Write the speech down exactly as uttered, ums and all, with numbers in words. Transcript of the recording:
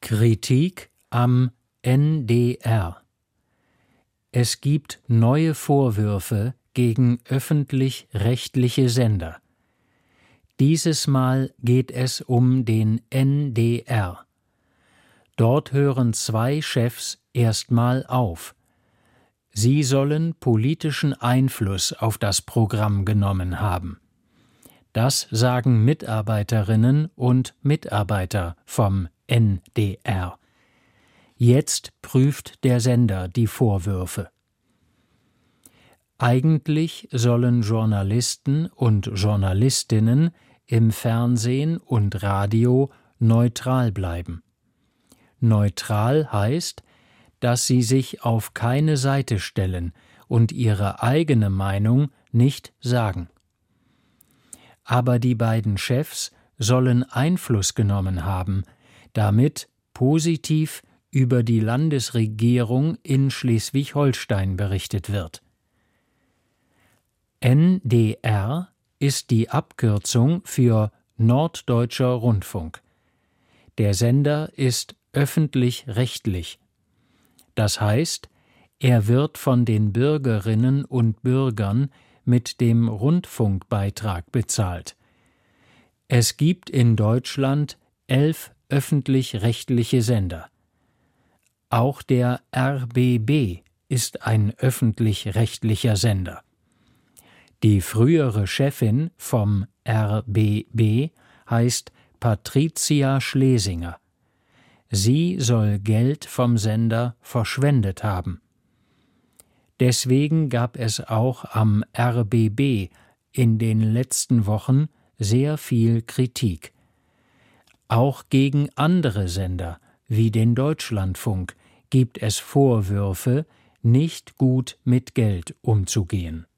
Kritik am N D R. Es gibt neue Vorwürfe gegen öffentlich-rechtliche Sender. Dieses Mal geht es um den N D R. Dort hören zwei Chefs erstmal auf. Sie sollen politischen Einfluss auf das Programm genommen haben. Das sagen Mitarbeiterinnen und Mitarbeiter vom N D R. Jetzt prüft der Sender die Vorwürfe. Eigentlich sollen Journalisten und Journalistinnen im Fernsehen und Radio neutral bleiben. Neutral heißt, dass sie sich auf keine Seite stellen und ihre eigene Meinung nicht sagen. Aber die beiden Chefs sollen Einfluss genommen haben, damit positiv über die Landesregierung in Schleswig-Holstein berichtet wird. N D R ist die Abkürzung für Norddeutscher Rundfunk. Der Sender ist öffentlich-rechtlich. Das heißt, er wird von den Bürgerinnen und Bürgern mit dem Rundfunkbeitrag bezahlt. Es gibt in Deutschland elf öffentlich-rechtliche Sender. Auch der R B B ist ein öffentlich-rechtlicher Sender. Die frühere Chefin vom R B B heißt Patricia Schlesinger. Sie soll Geld vom Sender verschwendet haben. Deswegen gab es auch am R B B in den letzten Wochen sehr viel Kritik. Auch gegen andere Sender, wie den Deutschlandfunk, gibt es Vorwürfe, nicht gut mit Geld umzugehen.